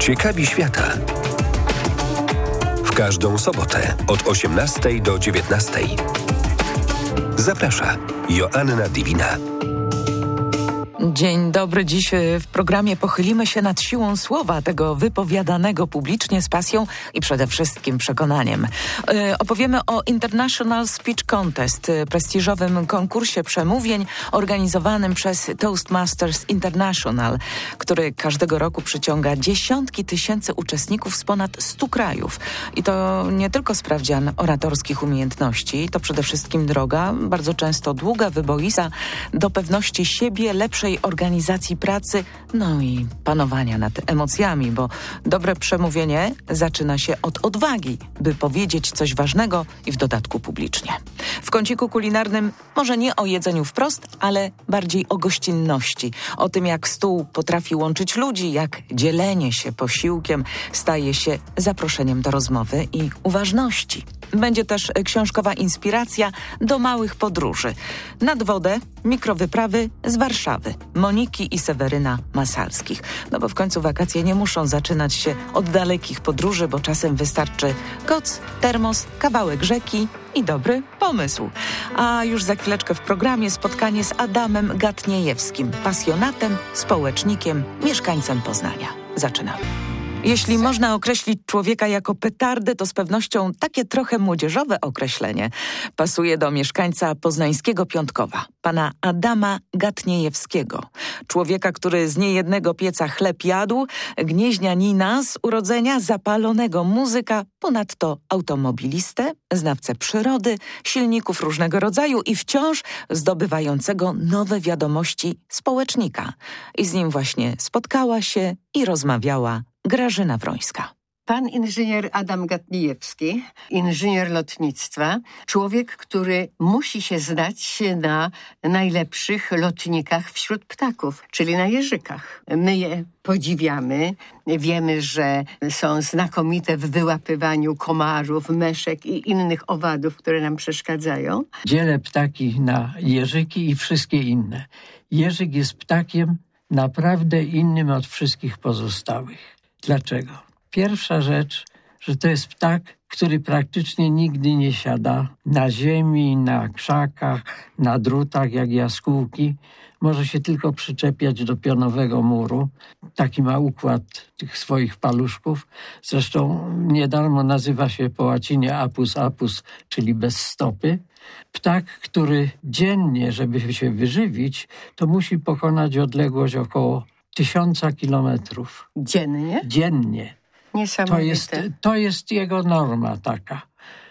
Ciekawi świata. W każdą sobotę od 18 do 19. Zaprasza Joanna Divina. Dzień dobry. Dziś w programie pochylimy się nad siłą słowa, tego wypowiadanego publicznie z pasją i przede wszystkim przekonaniem. Opowiemy o International Speech Contest, prestiżowym konkursie przemówień organizowanym przez Toastmasters International, który każdego roku przyciąga dziesiątki tysięcy uczestników z ponad 100 krajów. I to nie tylko sprawdzian oratorskich umiejętności, to przede wszystkim droga, bardzo często długa, wyboista, do pewności siebie, lepszej organizacji pracy, no i panowania nad emocjami, bo dobre przemówienie zaczyna się od odwagi, by powiedzieć coś ważnego i w dodatku publicznie. W kąciku kulinarnym może nie o jedzeniu wprost, ale bardziej o gościnności, o tym, jak stół potrafi łączyć ludzi, jak dzielenie się posiłkiem staje się zaproszeniem do rozmowy i uważności. Będzie też książkowa inspiracja do małych podróży. Nad wodę mikrowyprawy z Warszawy. Moniki i Seweryna Masalskich. No bo w końcu wakacje nie muszą zaczynać się od dalekich podróży, bo czasem wystarczy koc, termos, kawałek rzeki i dobry pomysł. A już za chwileczkę w programie spotkanie z Adamem Gatniejewskim, pasjonatem, społecznikiem, mieszkańcem Poznania. Zaczynamy. Jeśli można określić człowieka jako petardę, to z pewnością takie trochę młodzieżowe określenie pasuje do mieszkańca poznańskiego Piątkowa, pana Adama Gatniejewskiego. Człowieka, który z niejednego pieca chleb jadł, gnieźnianina z urodzenia, zapalonego muzyka, ponadto automobilistę, znawcę przyrody, silników różnego rodzaju i wciąż zdobywającego nowe wiadomości społecznika. I z nim właśnie spotkała się i rozmawiała Grażyna Wrońska. Pan inżynier Adam Gatniejewski, inżynier lotnictwa, człowiek, który musi się znać na najlepszych lotnikach wśród ptaków, czyli na jeżykach. My je podziwiamy, wiemy, że są znakomite w wyłapywaniu komarów, meszek i innych owadów, które nam przeszkadzają. Dzielę ptaki na jeżyki i wszystkie inne. Jeżyk jest ptakiem naprawdę innym od wszystkich pozostałych. Dlaczego? Pierwsza rzecz, że to jest ptak, który praktycznie nigdy nie siada na ziemi, na krzakach, na drutach jak jaskółki. Może się tylko przyczepiać do pionowego muru. Taki ma układ tych swoich paluszków. Zresztą nie darmo nazywa się po łacinie apus apus, czyli bez stopy. Ptak, który dziennie, żeby się wyżywić, to musi pokonać odległość około 1000 kilometrów. Dziennie? Dziennie. Niesamowite. To jest jego norma taka.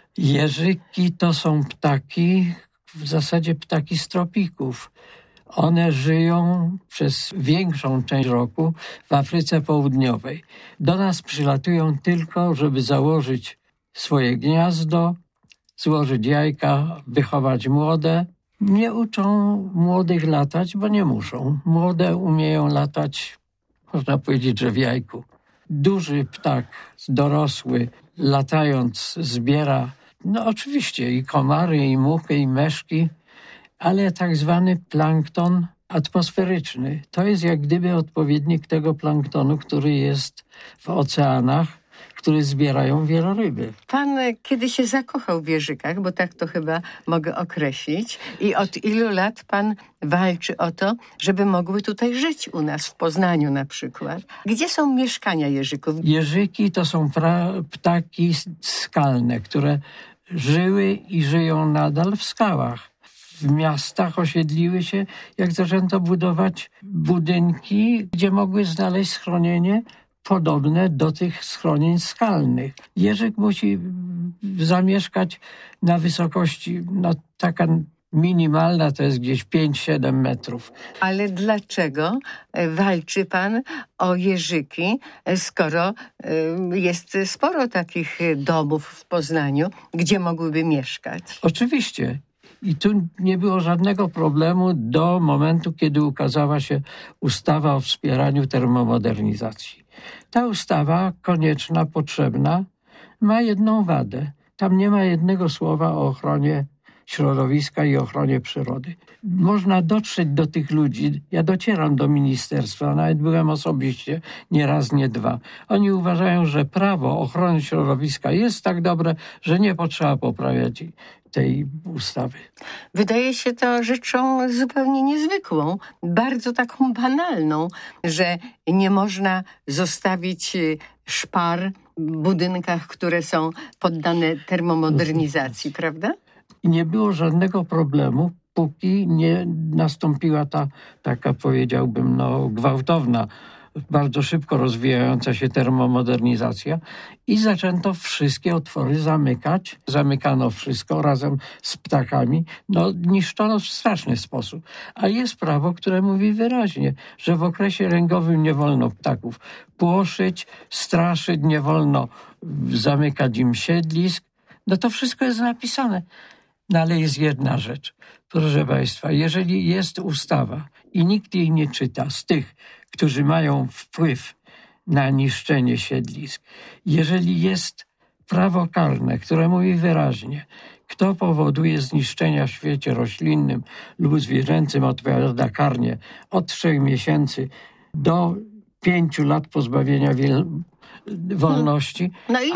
Jeżyki to są ptaki, w zasadzie ptaki z tropików. One żyją przez większą część roku w Afryce Południowej. Do nas przylatują tylko, żeby założyć swoje gniazdo, złożyć jajka, wychować młode. Nie uczą młodych latać, bo nie muszą. Młode umieją latać, można powiedzieć, że w jajku. Duży ptak, dorosły, latając zbiera, no oczywiście i komary, i muchy, i meszki, ale tak zwany plankton atmosferyczny. To jest jak gdyby odpowiednik tego planktonu, który jest w oceanach, które zbierają wieloryby. Pan kiedy się zakochał w jeżykach, bo tak to chyba mogę określić, i od ilu lat pan walczy o to, żeby mogły tutaj żyć u nas, w Poznaniu na przykład? Gdzie są mieszkania jeżyków? Jeżyki to są ptaki skalne, które żyły i żyją nadal w skałach. W miastach osiedliły się, jak zaczęto budować budynki, gdzie mogły znaleźć schronienie podobne do tych schronień skalnych. Jeżyk musi zamieszkać na wysokości, no taka minimalna to jest gdzieś 5-7 metrów. Ale dlaczego walczy pan o jeżyki, skoro jest sporo takich domów w Poznaniu, gdzie mogłyby mieszkać? Oczywiście. I tu nie było żadnego problemu do momentu, kiedy ukazała się ustawa o wspieraniu termomodernizacji. Ta ustawa, konieczna, potrzebna, ma jedną wadę. Tam nie ma jednego słowa o ochronie środowiska i ochronie przyrody. Można dotrzeć do tych ludzi. Ja docieram do ministerstwa, nawet byłem osobiście nie raz, nie dwa. Oni uważają, że prawo ochrony środowiska jest tak dobre, że nie potrzeba poprawiać tej ustawy. Wydaje się to rzeczą zupełnie niezwykłą, bardzo taką banalną, że nie można zostawić szpar w budynkach, które są poddane termomodernizacji, prawda? I nie było żadnego problemu, póki nie nastąpiła ta taka, powiedziałbym, gwałtowna, bardzo szybko rozwijająca się termomodernizacja i zaczęto wszystkie otwory zamykać. Zamykano wszystko razem z ptakami. Niszczono w straszny sposób. A jest prawo, które mówi wyraźnie, że w okresie ręgowym nie wolno ptaków płoszyć, straszyć, nie wolno zamykać im siedlisk. To wszystko jest napisane. Ale jest jedna rzecz. Proszę Państwa, jeżeli jest ustawa i nikt jej nie czyta z tych, którzy mają wpływ na niszczenie siedlisk, jeżeli jest prawo karne, które mówi wyraźnie, kto powoduje zniszczenia w świecie roślinnym lub zwierzęcym, odpowiada karnie od 3 miesięcy do 5 lat pozbawienia wolności,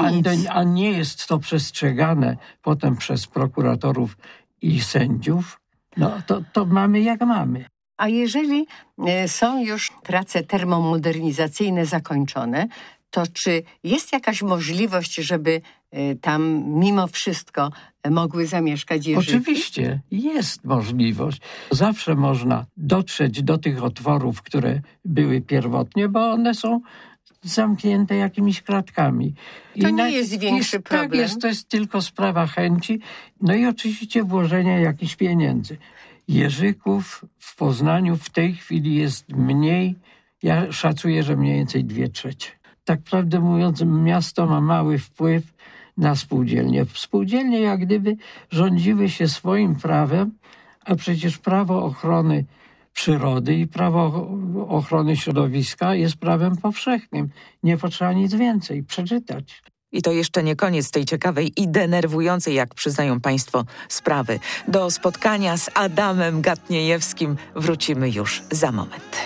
a nie jest to przestrzegane potem przez prokuratorów i sędziów, to mamy jak mamy. A jeżeli są już prace termomodernizacyjne zakończone, to czy jest jakaś możliwość, żeby tam mimo wszystko mogły zamieszkać jeżyki? Oczywiście jest możliwość. Zawsze można dotrzeć do tych otworów, które były pierwotnie, bo one są zamknięte jakimiś kratkami. To nie jest większy problem. Tak jest, to jest tylko sprawa chęci. I oczywiście włożenia jakichś pieniędzy. Jeżyków w Poznaniu w tej chwili jest mniej. Ja szacuję, że mniej więcej 2/3. Tak prawdę mówiąc, miasto ma mały wpływ na spółdzielnie. Spółdzielnie jak gdyby rządziły się swoim prawem, a przecież prawo ochrony przyrody i prawo ochrony środowiska jest prawem powszechnym. Nie potrzeba nic więcej przeczytać. I to jeszcze nie koniec tej ciekawej i denerwującej, jak przyznają Państwo, sprawy. Do spotkania z Adamem Gatniejewskim wrócimy już za moment.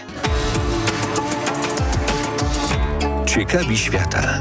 Ciekawi świata.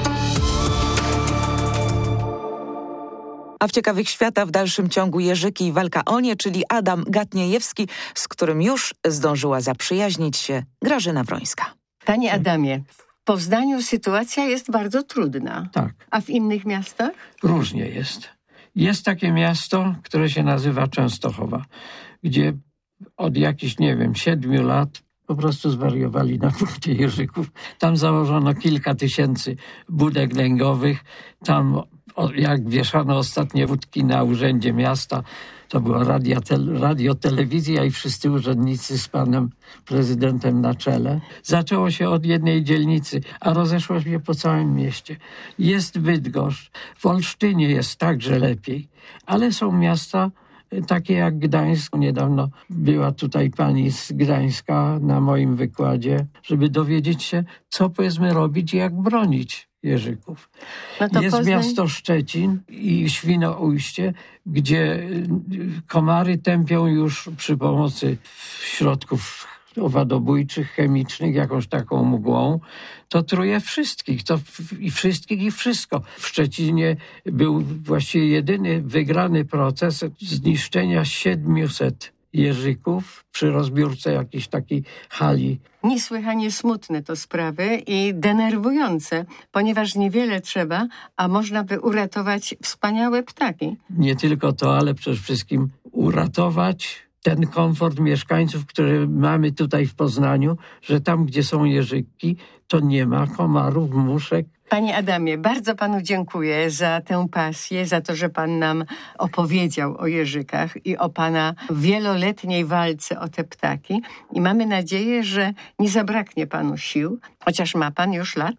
A w Ciekawych Świata w dalszym ciągu jeżyki i walka o nie, czyli Adam Gatniejewski, z którym już zdążyła zaprzyjaźnić się Grażyna Wrońska. Panie Adamie, w Poznaniu sytuacja jest bardzo trudna. Tak. A w innych miastach? Różnie jest. Jest takie miasto, które się nazywa Częstochowa, gdzie od jakichś, 7 lat po prostu zwariowali na punkcie jeżyków. Tam założono kilka tysięcy budek lęgowych. Tam, jak wieszano ostatnie wódki na urzędzie miasta, to była radiotelewizja i wszyscy urzędnicy z panem prezydentem na czele. Zaczęło się od jednej dzielnicy, a rozeszło się po całym mieście. Jest Bydgoszcz, w Olsztynie jest także lepiej, ale są miasta takie jak Gdańsk. Niedawno była tutaj pani z Gdańska na moim wykładzie, żeby dowiedzieć się, co powiedzmy robić i jak bronić jeżyków. Jest miasto Szczecin i Świnoujście, gdzie komary tępią już przy pomocy środków owadobójczych, chemicznych, jakąś taką mgłą. To truje wszystkich, i wszystko. W Szczecinie był właściwie jedyny wygrany proces zniszczenia 700 jeżyków przy rozbiórce jakiejś takiej hali. Niesłychanie smutne to sprawy i denerwujące, ponieważ niewiele trzeba, a można by uratować wspaniałe ptaki. Nie tylko to, ale przede wszystkim uratować ten komfort mieszkańców, który mamy tutaj w Poznaniu, że tam, gdzie są jeżyki, to nie ma komarów, muszek. Panie Adamie, bardzo panu dziękuję za tę pasję, za to, że pan nam opowiedział o jeżykach i o pana wieloletniej walce o te ptaki. I mamy nadzieję, że nie zabraknie panu sił, chociaż ma pan już lat.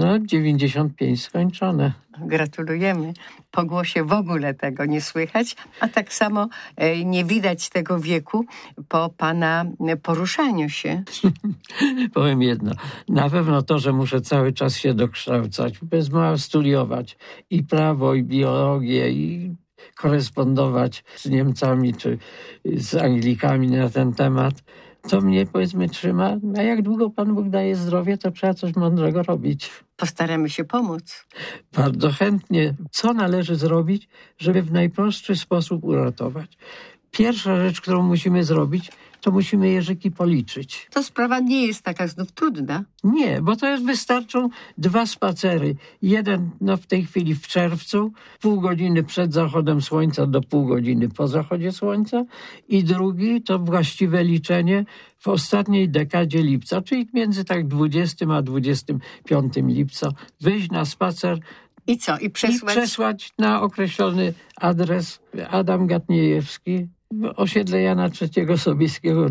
95 skończone. Gratulujemy. Po głosie w ogóle tego nie słychać, a tak samo nie widać tego wieku po pana poruszaniu się. Powiem jedno. Na pewno to, że muszę cały czas się dokształcać, bez mała studiować i prawo, i biologię, i korespondować z Niemcami czy z Anglikami na ten temat. To mnie, powiedzmy, trzyma. A jak długo Pan Bóg daje zdrowie, to trzeba coś mądrego robić. Postaramy się pomóc. Bardzo chętnie. Co należy zrobić, żeby w najprostszy sposób uratować? Pierwsza rzecz, którą musimy zrobić, to musimy jeżyki policzyć. To sprawa nie jest taka znów trudna. Nie, bo to wystarczą 2 spacery. Jeden w tej chwili w czerwcu, pół godziny przed zachodem słońca do pół godziny po zachodzie słońca i drugi to właściwe liczenie w ostatniej dekadzie lipca, czyli między 20 a 25 lipca. Wyjść na spacer I co? I przesłać na określony adres Adam Gatniejewski, osiedle Jana III Sobieskiego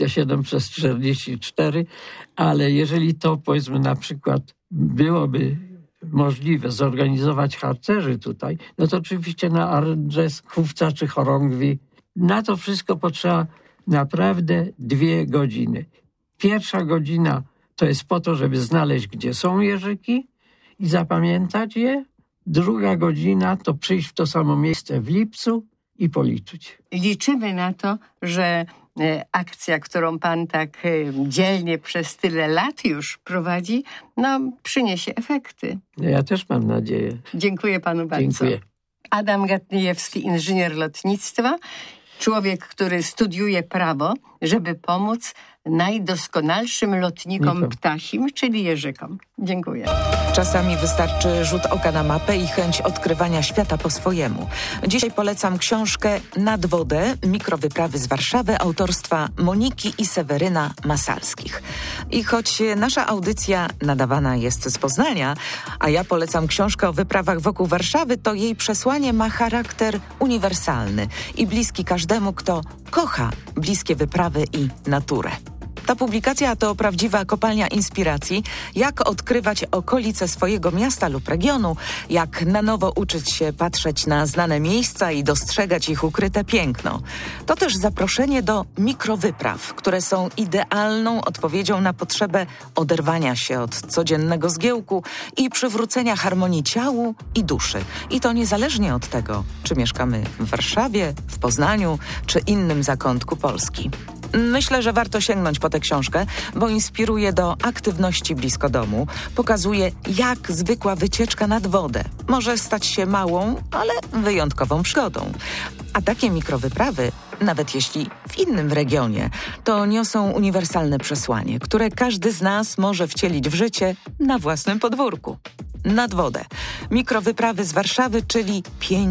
27/44, ale jeżeli to, powiedzmy, na przykład byłoby możliwe zorganizować harcerzy tutaj, no to oczywiście na adres Chówca czy Chorągwi. Na to wszystko potrzeba naprawdę 2 godziny. Pierwsza godzina to jest po to, żeby znaleźć, gdzie są jeżyki i zapamiętać je. Druga godzina to przyjść w to samo miejsce w lipcu i policzyć. Liczymy na to, że akcja, którą pan tak dzielnie przez tyle lat już prowadzi, przyniesie efekty. Ja też mam nadzieję. Dziękuję panu bardzo. Dziękuję. Adam Gatniejewski, inżynier lotnictwa, człowiek, który studiuje prawo, żeby pomóc najdoskonalszym lotnikom ptasim, czyli jeżykom. Dziękuję. Czasami wystarczy rzut oka na mapę i chęć odkrywania świata po swojemu. Dzisiaj polecam książkę Nad wodę, mikrowyprawy z Warszawy autorstwa Moniki i Seweryna Masalskich. I choć nasza audycja nadawana jest z Poznania, a ja polecam książkę o wyprawach wokół Warszawy, to jej przesłanie ma charakter uniwersalny i bliski każdemu, kto kocha bliskie wyprawy i naturę. Ta publikacja to prawdziwa kopalnia inspiracji, jak odkrywać okolice swojego miasta lub regionu, jak na nowo uczyć się patrzeć na znane miejsca i dostrzegać ich ukryte piękno. To też zaproszenie do mikrowypraw, które są idealną odpowiedzią na potrzebę oderwania się od codziennego zgiełku i przywrócenia harmonii ciału i duszy. I to niezależnie od tego, czy mieszkamy w Warszawie, w Poznaniu, czy innym zakątku Polski. Myślę, że warto sięgnąć po tę książkę, bo inspiruje do aktywności blisko domu. Pokazuje, jak zwykła wycieczka nad wodę może stać się małą, ale wyjątkową przygodą. A takie mikrowyprawy, nawet jeśli w innym regionie, to niosą uniwersalne przesłanie, które każdy z nas może wcielić w życie na własnym podwórku. Nad wodę. Mikrowyprawy z Warszawy, czyli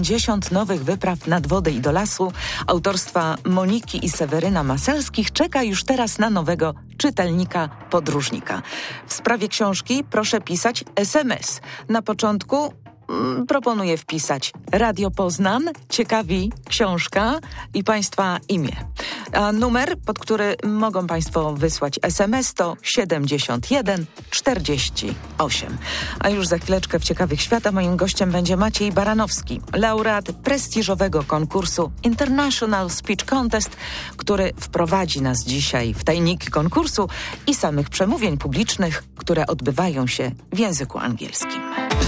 50 nowych wypraw nad wodę i do lasu autorstwa Moniki i Seweryna Masalskich czeka już teraz na nowego czytelnika, podróżnika. W sprawie książki proszę pisać SMS. Na początku proponuję wpisać Radio Poznań, ciekawi książka i Państwa imię. A numer, pod który mogą Państwo wysłać SMS, to 71 48. A już za chwileczkę w Ciekawych Świata moim gościem będzie Maciej Baranowski, laureat prestiżowego konkursu International Speech Contest, który wprowadzi nas dzisiaj w tajniki konkursu i samych przemówień publicznych, które odbywają się w języku angielskim.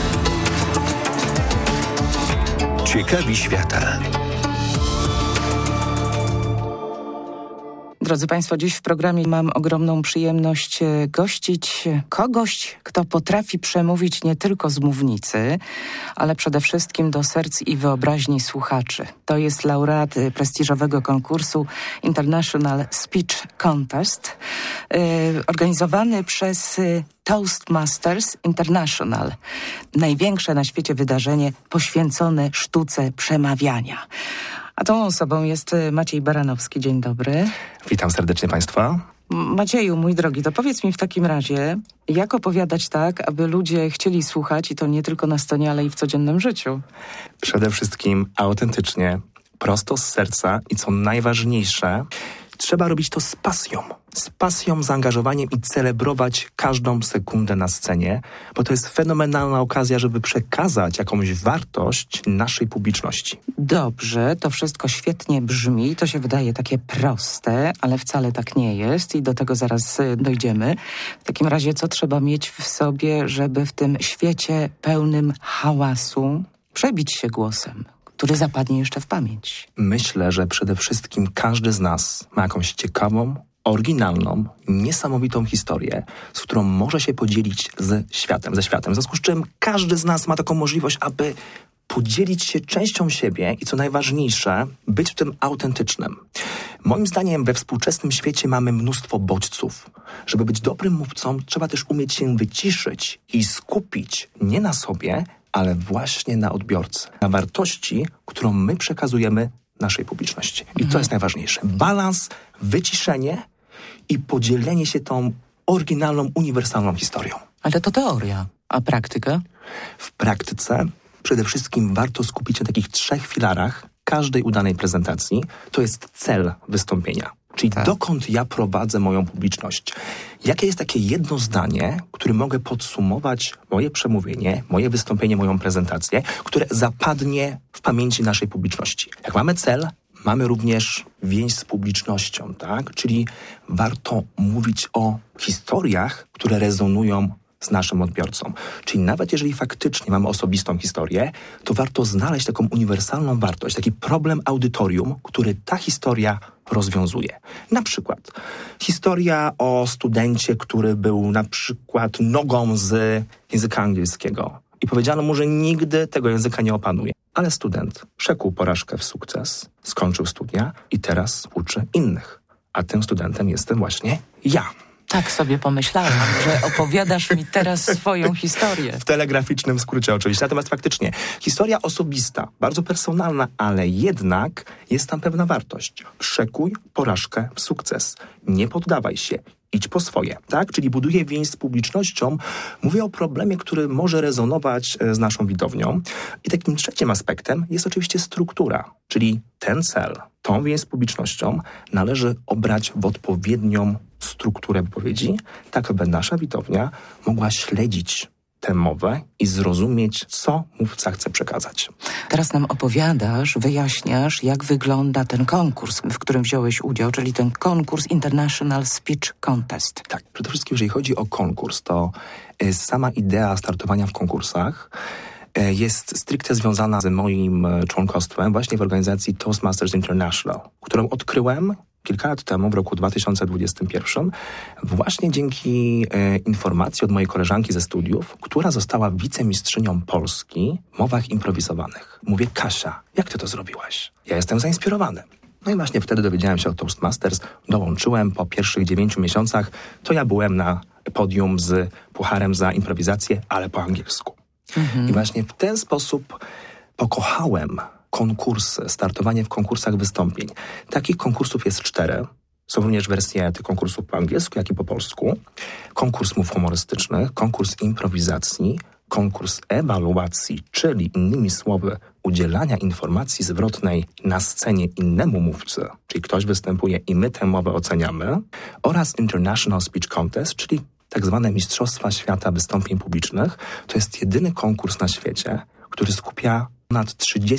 Ciekawi Świata. Drodzy Państwo, dziś w programie mam ogromną przyjemność gościć kogoś, kto potrafi przemówić nie tylko z mównicy, ale przede wszystkim do serc i wyobraźni słuchaczy. To jest laureat prestiżowego konkursu International Speech Contest, organizowany przez Toastmasters International. Największe na świecie wydarzenie poświęcone sztuce przemawiania. A tą osobą jest Maciej Baranowski. Dzień dobry. Witam serdecznie Państwa. Macieju, mój drogi, to powiedz mi w takim razie, jak opowiadać tak, aby ludzie chcieli słuchać i to nie tylko na scenie, ale i w codziennym życiu? Przede wszystkim autentycznie, prosto z serca i co najważniejsze, trzeba robić to z pasją, zaangażowaniem i celebrować każdą sekundę na scenie, bo to jest fenomenalna okazja, żeby przekazać jakąś wartość naszej publiczności. Dobrze, to wszystko świetnie brzmi, to się wydaje takie proste, ale wcale tak nie jest i do tego zaraz dojdziemy. W takim razie co trzeba mieć w sobie, żeby w tym świecie pełnym hałasu przebić się głosem, który zapadnie jeszcze w pamięć? Myślę, że przede wszystkim każdy z nas ma jakąś ciekawą, oryginalną, niesamowitą historię, z którą może się podzielić ze światem. W związku z czym każdy z nas ma taką możliwość, aby podzielić się częścią siebie i co najważniejsze, być w tym autentycznym. Moim zdaniem we współczesnym świecie mamy mnóstwo bodźców. Żeby być dobrym mówcą, trzeba też umieć się wyciszyć i skupić nie na sobie, ale właśnie na odbiorcy. Na wartości, którą my przekazujemy naszej publiczności. I to jest najważniejsze. Balans, wyciszenie i podzielenie się tą oryginalną, uniwersalną historią. Ale to teoria, a praktyka? W praktyce przede wszystkim warto skupić się na takich 3 filarach każdej udanej prezentacji. To jest cel wystąpienia. Czyli dokąd ja prowadzę moją publiczność. Jakie jest takie jedno zdanie, które mogę podsumować moje przemówienie, moje wystąpienie, moją prezentację, które zapadnie w pamięci naszej publiczności. Jak mamy cel, mamy również więź z publicznością, tak? Czyli warto mówić o historiach, które rezonują z naszym odbiorcą. Czyli nawet jeżeli faktycznie mamy osobistą historię, to warto znaleźć taką uniwersalną wartość, taki problem audytorium, który ta historia rozwiązuje. Na przykład historia o studencie, który był na przykład nogą z języka angielskiego i powiedziano mu, że nigdy tego języka nie opanuje. Ale student przekuł porażkę w sukces, skończył studia i teraz uczy innych. A tym studentem jestem właśnie ja. Tak sobie pomyślałam, że opowiadasz mi teraz swoją historię. W telegraficznym skrócie oczywiście. Natomiast faktycznie historia osobista, bardzo personalna, ale jednak jest tam pewna wartość. Przekuj porażkę w sukces. Nie poddawaj się. Idź po swoje, tak? Czyli buduję więź z publicznością. Mówię o problemie, który może rezonować z naszą widownią. I takim trzecim aspektem jest oczywiście struktura, czyli ten cel, tą więź z publicznością należy obrać w odpowiednią strukturę wypowiedzi, tak aby nasza widownia mogła śledzić tę mowę i zrozumieć, co mówca chce przekazać. Teraz nam opowiadasz, wyjaśniasz, jak wygląda ten konkurs, w którym wziąłeś udział, czyli ten konkurs International Speech Contest. Tak, przede wszystkim jeżeli chodzi o konkurs, to sama idea startowania w konkursach jest stricte związana z moim członkostwem właśnie w organizacji Toastmasters International, którą odkryłem kilka lat temu, w roku 2021, właśnie dzięki informacji od mojej koleżanki ze studiów, która została wicemistrzynią Polski w mowach improwizowanych. Mówię, Kasia, jak ty to zrobiłaś? Ja jestem zainspirowany. No i właśnie wtedy dowiedziałem się o Toastmasters, dołączyłem po pierwszych 9 miesiącach, to ja byłem na podium z pucharem za improwizację, ale po angielsku. I właśnie w ten sposób pokochałem konkursy, startowanie w konkursach wystąpień. Takich konkursów jest 4. Są również wersje tych konkursów po angielsku, jak i po polsku. Konkurs mów humorystycznych, konkurs improwizacji, konkurs ewaluacji, czyli innymi słowy udzielania informacji zwrotnej na scenie innemu mówcy, czyli ktoś występuje i my tę mowę oceniamy, oraz International Speech Contest, czyli tak zwane Mistrzostwa Świata Wystąpień Publicznych. To jest jedyny konkurs na świecie, który skupia ponad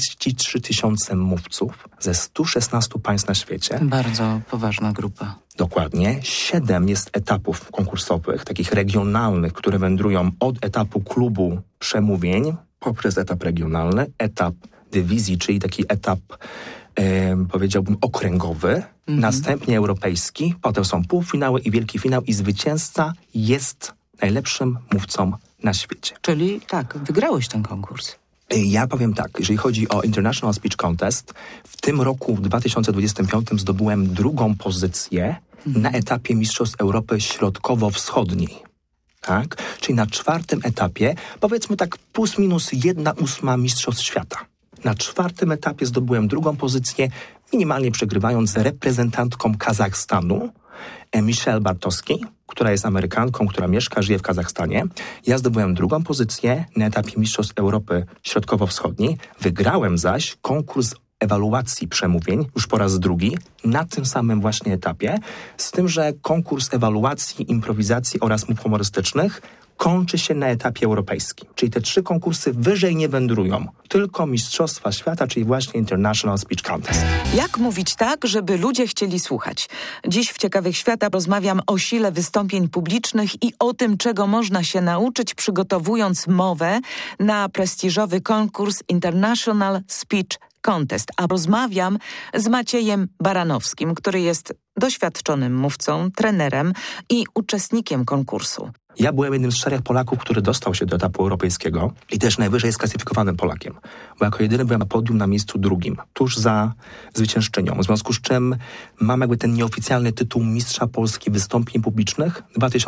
33 000 mówców ze 116 państw na świecie. Bardzo poważna grupa. Dokładnie. 7 jest etapów konkursowych, takich regionalnych, które wędrują od etapu klubu przemówień poprzez etap regionalny, etap dywizji, czyli taki etap, powiedziałbym, okręgowy, następnie europejski, potem są półfinały i wielki finał i zwycięzca jest najlepszym mówcą na świecie. Czyli tak, wygrałeś ten konkurs. Ja powiem tak, jeżeli chodzi o International Speech Contest, w tym roku, w 2025, zdobyłem 2. pozycję na etapie Mistrzostw Europy Środkowo-Wschodniej. Tak? Czyli na 4. etapie, powiedzmy tak plus minus 1/8 Mistrzostw Świata. Na 4. etapie zdobyłem 2. pozycję, minimalnie przegrywając z reprezentantką Kazachstanu, Michelle Bartowski, która jest Amerykanką, która mieszka, żyje w Kazachstanie. Ja zdobyłem 2. pozycję na etapie Mistrzostw Europy Środkowo-Wschodniej. Wygrałem zaś konkurs ewaluacji przemówień już po raz 2 na tym samym właśnie etapie, z tym, że konkurs ewaluacji, improwizacji oraz mów humorystycznych kończy się na etapie europejskim. Czyli te 3 konkursy wyżej nie wędrują. Tylko Mistrzostwa Świata, czyli właśnie International Speech Contest. Jak mówić tak, żeby ludzie chcieli słuchać? Dziś w Ciekawych Świata rozmawiam o sile wystąpień publicznych i o tym, czego można się nauczyć, przygotowując mowę na prestiżowy konkurs International Speech Contest, a rozmawiam z Maciejem Baranowskim, który jest doświadczonym mówcą, trenerem i uczestnikiem konkursu. Ja byłem jednym z 4 Polaków, który dostał się do etapu europejskiego i też najwyżej sklasyfikowanym Polakiem, bo jako jedyny byłem na podium na miejscu 2, tuż za zwyciężczynią. W związku z czym mam jakby ten nieoficjalny tytuł Mistrza Polski Wystąpień Publicznych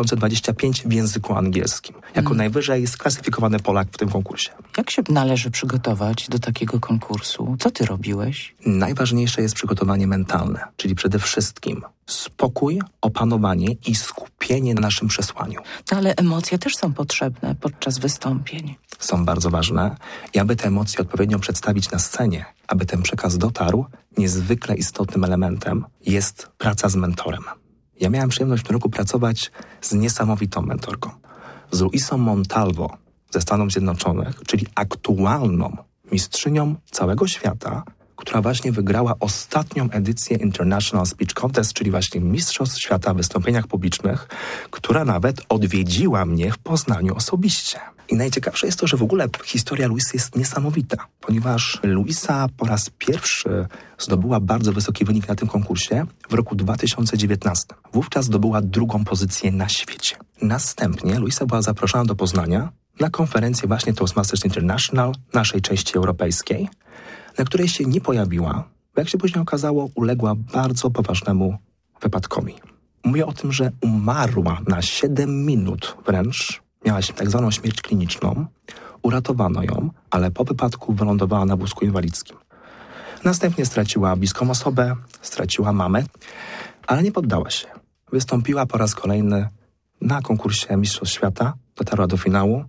2025 w języku angielskim. Jako najwyżej sklasyfikowany Polak w tym konkursie. Jak się należy przygotować do takiego konkursu? Co ty robiłeś? Najważniejsze jest przygotowanie mentalne, czyli przede wszystkim spokój, opanowanie i skupienie na naszym przesłaniu. No, ale emocje też są potrzebne podczas wystąpień. Są bardzo ważne i aby te emocje odpowiednio przedstawić na scenie, aby ten przekaz dotarł, niezwykle istotnym elementem jest praca z mentorem. Ja miałem przyjemność w tym roku pracować z niesamowitą mentorką, z Luisą Montalvo ze Stanów Zjednoczonych, czyli aktualną mistrzynią całego świata, która właśnie wygrała ostatnią edycję International Speech Contest, czyli właśnie Mistrzostw Świata w wystąpieniach publicznych, która nawet odwiedziła mnie w Poznaniu osobiście. I najciekawsze jest to, że w ogóle historia Luisy jest niesamowita, ponieważ Luisa po raz pierwszy zdobyła bardzo wysoki wynik na tym konkursie w roku 2019. Wówczas zdobyła 2. pozycję na świecie. Następnie Luisa była zaproszona do Poznania na konferencję właśnie Toastmasters International, naszej części europejskiej, na której się nie pojawiła, bo jak się później okazało, uległa bardzo poważnemu wypadkowi. Mówię o tym, że umarła na 7 minut wręcz, miała tak zwaną śmierć kliniczną, uratowano ją, ale po wypadku wylądowała na wózku inwalidzkim. Następnie straciła bliską osobę, straciła mamę, ale nie poddała się. Wystąpiła po raz kolejny na konkursie Mistrzostw Świata, dotarła do finału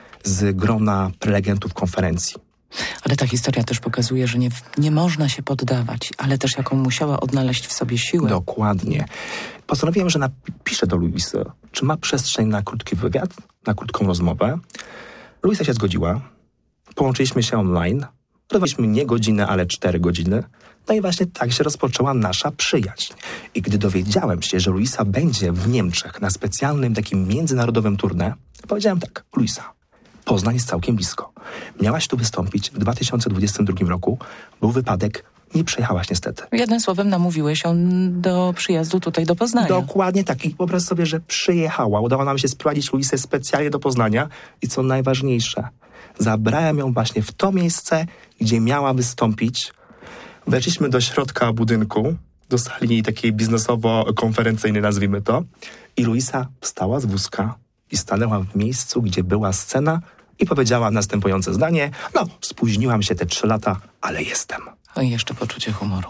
z grona prelegentów konferencji. Ale ta historia też pokazuje, że nie można się poddawać, ale też jaką musiała odnaleźć w sobie siłę. Dokładnie. Postanowiłem, że napiszę do Luisy, czy ma przestrzeń na krótki wywiad, na krótką rozmowę. Luisa się zgodziła. Połączyliśmy się online. Rozmawialiśmy nie godzinę, ale 4 godziny. No i właśnie tak się rozpoczęła nasza przyjaźń. I gdy dowiedziałem się, że Luisa będzie w Niemczech na specjalnym takim międzynarodowym tournée, powiedziałem tak: Luisa, Poznań jest całkiem blisko. Miałaś tu wystąpić w 2022 roku. Był wypadek, nie przyjechałaś niestety. Jednym słowem namówiłeś ją do przyjazdu tutaj do Poznania. Dokładnie tak. I wyobraź sobie, że przyjechała. Udało nam się sprowadzić Luisę specjalnie do Poznania. I co najważniejsze, zabrałem ją właśnie w to miejsce, gdzie miała wystąpić. Weszliśmy do środka budynku, do sali takiej biznesowo-konferencyjnej, nazwijmy to. I Luisa wstała z wózka i stanęła w miejscu, gdzie była scena i powiedziała następujące zdanie: no, spóźniłam się te 3 lata, ale jestem. O, i jeszcze poczucie humoru.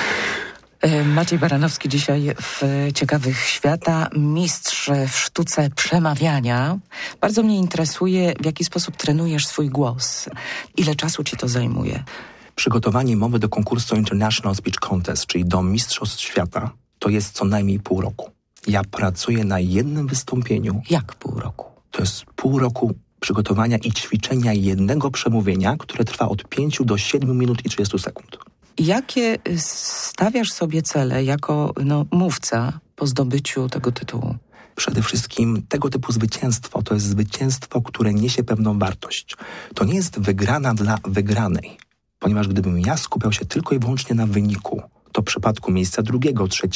Maciej Baranowski dzisiaj w Ciekawych Świata, mistrz w sztuce przemawiania. Bardzo mnie interesuje, w jaki sposób trenujesz swój głos. Ile czasu ci to zajmuje? Przygotowanie mowy do konkursu International Speech Contest, czyli do Mistrzostw Świata, to jest co najmniej pół roku. Ja pracuję na jednym wystąpieniu. Jak pół roku? To jest pół roku przygotowania i ćwiczenia jednego przemówienia, które trwa od 5 do 7 minut i 30 sekund. Jakie stawiasz sobie cele jako mówca po zdobyciu tego tytułu? Przede wszystkim tego typu zwycięstwo to jest zwycięstwo, które niesie pewną wartość. To nie jest wygrana dla wygranej, ponieważ gdybym ja skupiał się tylko i wyłącznie na wyniku, to w przypadku miejsca 2., 3.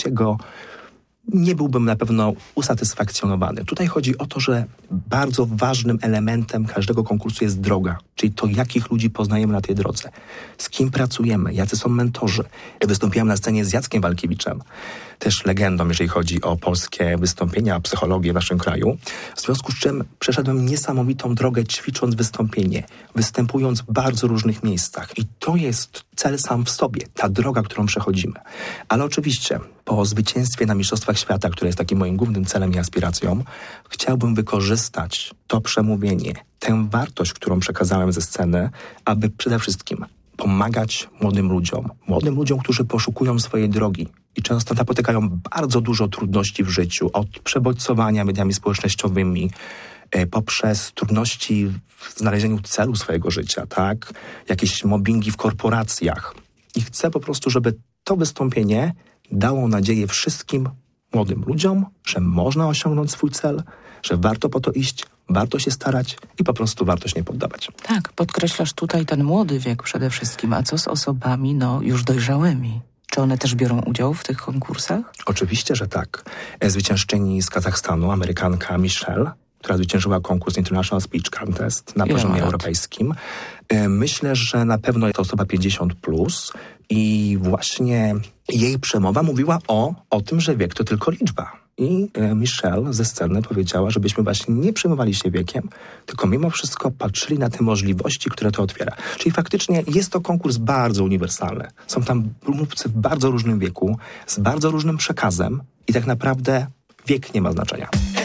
nie byłbym na pewno usatysfakcjonowany. Tutaj chodzi o to, że bardzo ważnym elementem każdego konkursu jest droga, czyli to, jakich ludzi poznajemy na tej drodze, z kim pracujemy, jacy są mentorzy. Wystąpiłem na scenie z Jackiem Walkiewiczem, też legendą, jeżeli chodzi o polskie wystąpienia, psychologię w naszym kraju. W związku z czym przeszedłem niesamowitą drogę, ćwicząc wystąpienie, występując w bardzo różnych miejscach. I to jest cel sam w sobie, ta droga, którą przechodzimy. Ale oczywiście po zwycięstwie na Mistrzostwach Świata, które jest takim moim głównym celem i aspiracją, chciałbym wykorzystać to przemówienie, tę wartość, którą przekazałem ze sceny, aby przede wszystkim pomagać młodym ludziom, którzy poszukują swojej drogi i często napotykają bardzo dużo trudności w życiu, od przebodźcowania mediami społecznościowymi, poprzez trudności w znalezieniu celu swojego życia, tak? Jakieś mobbingi w korporacjach. I chcę po prostu, żeby to wystąpienie dało nadzieję wszystkim młodym ludziom, że można osiągnąć swój cel, że warto po to iść, warto się starać i po prostu warto się nie poddawać. Tak, podkreślasz tutaj ten młody wiek przede wszystkim. A co z osobami już dojrzałymi? Czy one też biorą udział w tych konkursach? Oczywiście, że tak. Zwyciężczyni z Kazachstanu, Amerykanka Michelle, która zwyciężyła konkurs International Speech Contest na poziomie europejskim. Myślę, że na pewno to osoba 50+, i właśnie jej przemowa mówiła o tym, że wiek to tylko liczba. I Michelle ze sceny powiedziała, żebyśmy właśnie nie przejmowali się wiekiem, tylko mimo wszystko patrzyli na te możliwości, które to otwiera. Czyli faktycznie jest to konkurs bardzo uniwersalny. Są tam mówcy w bardzo różnym wieku, z bardzo różnym przekazem i tak naprawdę wiek nie ma znaczenia.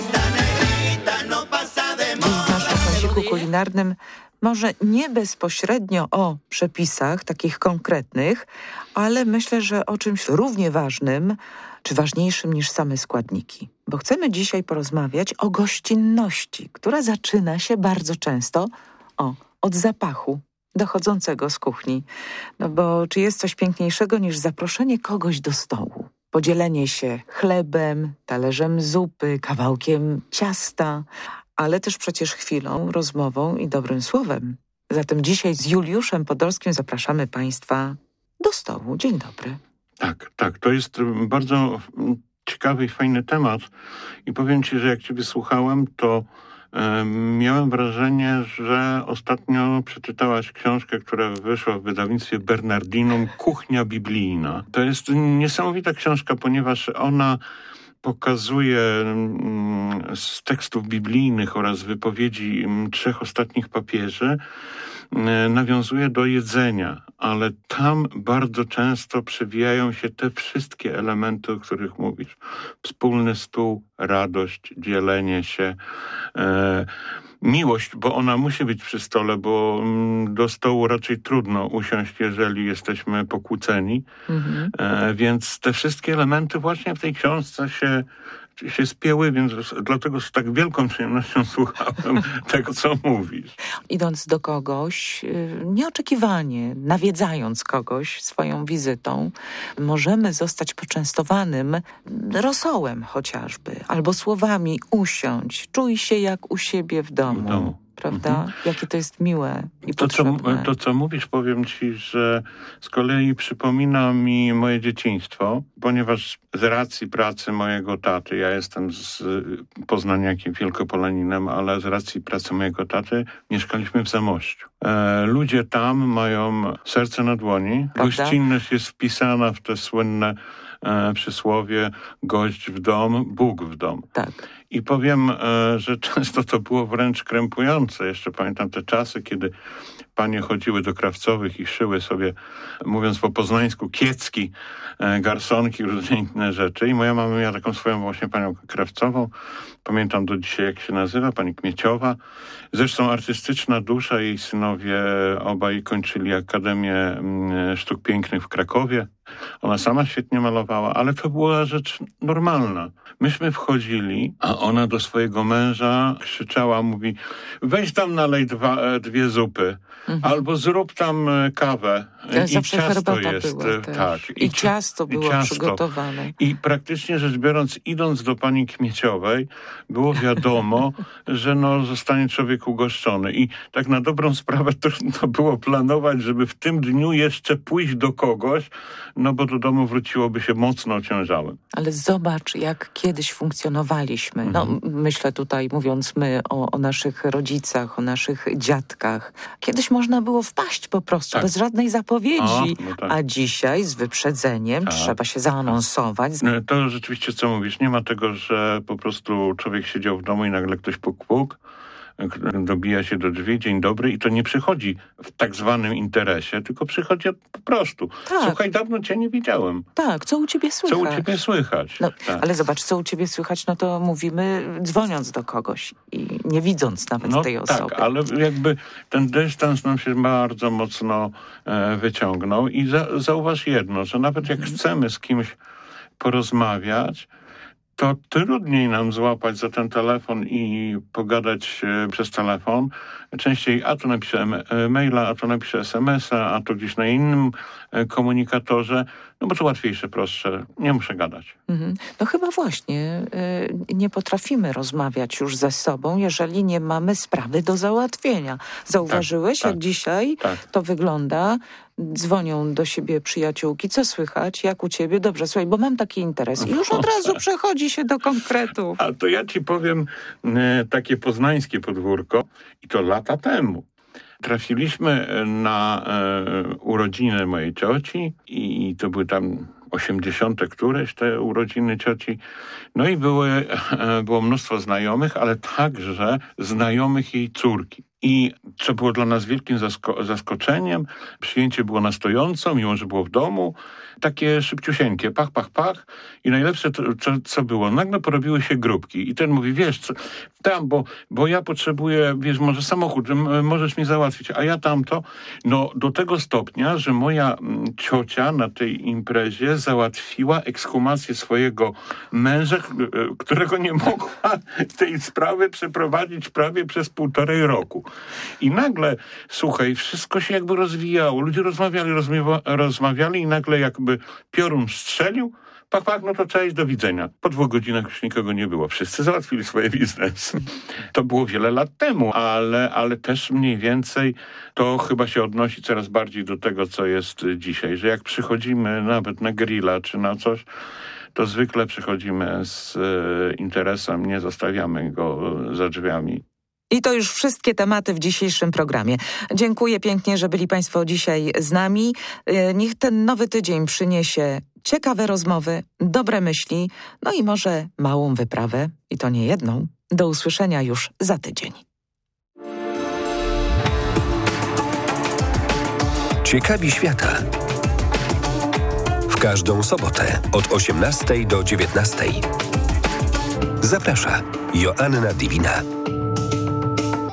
W naszym kąciku kulinarnym może nie bezpośrednio o przepisach takich konkretnych, ale myślę, że o czymś równie ważnym, czy ważniejszym niż same składniki. Bo chcemy dzisiaj porozmawiać o gościnności, która zaczyna się bardzo często od zapachu dochodzącego z kuchni. No bo czy jest coś piękniejszego niż zaproszenie kogoś do stołu? Podzielenie się chlebem, talerzem zupy, kawałkiem ciasta, ale też przecież chwilą, rozmową i dobrym słowem. Zatem dzisiaj z Juliuszem Podolskim zapraszamy Państwa do stołu. Dzień dobry. Tak. To jest bardzo ciekawy i fajny temat. I powiem Ci, że jak Ciebie słuchałem, to miałem wrażenie, że ostatnio przeczytałaś książkę, która wyszła w wydawnictwie Bernardinum, Kuchnia biblijna. To jest niesamowita książka, ponieważ ona pokazuje z tekstów biblijnych oraz wypowiedzi 3 ostatnich papieży, nawiązuje do jedzenia, ale tam bardzo często przewijają się te wszystkie elementy, o których mówisz. Wspólny stół, radość, dzielenie się, miłość, bo ona musi być przy stole, bo do stołu raczej trudno usiąść, jeżeli jesteśmy pokłóceni. Więc te wszystkie elementy właśnie w tej książce się spięły, więc dlatego z tak wielką przyjemnością słuchałem tego, co mówisz. Idąc do kogoś, nieoczekiwanie, nawiedzając kogoś swoją wizytą, możemy zostać poczęstowanym rosołem chociażby, albo słowami usiądź, czuj się jak u siebie w domu. Prawda? Jakie to jest miłe i potrzebne. To, co mówisz, powiem Ci, że z kolei przypomina mi moje dzieciństwo, ponieważ z racji pracy mojego taty, ja jestem z Poznaniakiem, Wielkopolaninem, ale z racji pracy mojego taty mieszkaliśmy w Zamościu. Ludzie tam mają serce na dłoni. Prawda? Gościnność jest wpisana w te słynne przysłowie gość w dom, Bóg w dom. Tak. I powiem, że często to było wręcz krępujące. Jeszcze pamiętam te czasy, kiedy panie chodziły do krawcowych i szyły sobie, mówiąc po poznańsku, kiecki, garsonki, różne inne rzeczy. I moja mama miała taką swoją właśnie panią krawcową. Pamiętam do dzisiaj, jak się nazywa, pani Kmieciowa. Zresztą artystyczna dusza, jej synowie obaj kończyli Akademię Sztuk Pięknych w Krakowie. Ona sama świetnie malowała, ale to była rzecz normalna. Myśmy wchodzili, a ona do swojego męża krzyczała, mówi, weź tam nalej 2 zupy, albo zrób tam kawę. I ciasto jest. Tak, I ciasto było przygotowane. I praktycznie rzecz biorąc, idąc do pani Kmieciowej, było wiadomo, że zostanie człowiek ugoszczony. I tak na dobrą sprawę trudno było planować, żeby w tym dniu jeszcze pójść do kogoś, bo do domu wróciłoby się mocno ociężałym. Ale zobacz, jak kiedyś funkcjonowaliśmy. Myślę tutaj, mówiąc my o naszych rodzicach, o naszych dziadkach. Kiedyś można było wpaść po prostu, bez żadnej zapowiedzi. A dzisiaj z wyprzedzeniem trzeba się zaanonsować. To rzeczywiście, co mówisz, nie ma tego, że po prostu człowiek siedział w domu i nagle ktoś puk, dobija się do drzwi, dzień dobry, i to nie przychodzi w tak zwanym interesie, tylko przychodzi po prostu. Tak. Słuchaj, dawno cię nie widziałem. Tak, co u ciebie słychać? Co u ciebie słychać? Tak. Ale zobacz, co u ciebie słychać, to mówimy dzwoniąc do kogoś i nie widząc nawet tej osoby. Tak, ale jakby ten dystans nam się bardzo mocno wyciągnął i zauważ jedno, że nawet jak chcemy z kimś porozmawiać, to trudniej nam złapać za ten telefon i pogadać przez telefon. Częściej a to napiszę maila, a to napiszę SMS-a, a to gdzieś na innym komunikatorze, no bo to łatwiejsze, prostsze. Nie muszę gadać. No chyba właśnie nie potrafimy rozmawiać już ze sobą, jeżeli nie mamy sprawy do załatwienia. Zauważyłeś, jak dzisiaj to wygląda? Dzwonią do siebie przyjaciółki. Co słychać? Jak u ciebie? Dobrze, słuchaj, bo mam taki interes. I już od razu przechodzi się do konkretów. A to ja ci powiem takie poznańskie podwórko i to lata temu. Trafiliśmy na urodziny mojej cioci i to były tam 80. któreś te urodziny cioci. No i było mnóstwo znajomych, ale także znajomych jej córki. I co było dla nas wielkim zaskoczeniem, przyjęcie było na stojąco, mimo że było w domu, takie szybciusieńkie, pach, pach, pach. I najlepsze to, co było, nagle porobiły się grupki. I ten mówi, wiesz, tam, bo ja potrzebuję, wiesz, może samochód, możesz mi załatwić, a ja tamto. No do tego stopnia, że moja ciocia na tej imprezie załatwiła ekshumację swojego męża, którego nie mogła tej sprawy przeprowadzić prawie przez 1,5 roku. I nagle, słuchaj, wszystko się jakby rozwijało. Ludzie rozmawiali i nagle jakby piorun strzelił. Pach, pach, no to cześć, do widzenia. Po 2 godzinach już nikogo nie było. Wszyscy załatwili swoje biznesy. To było wiele lat temu, ale też mniej więcej to chyba się odnosi coraz bardziej do tego, co jest dzisiaj. Że jak przychodzimy nawet na grilla czy na coś, to zwykle przychodzimy z interesem, nie zostawiamy go za drzwiami. I to już wszystkie tematy w dzisiejszym programie. Dziękuję pięknie, że byli Państwo dzisiaj z nami. Niech ten nowy tydzień przyniesie ciekawe rozmowy, dobre myśli, no i może małą wyprawę, i to nie jedną. Do usłyszenia już za tydzień. Ciekawi świata. W każdą sobotę od 18 do 19. Zaprasza Joanna Dywina.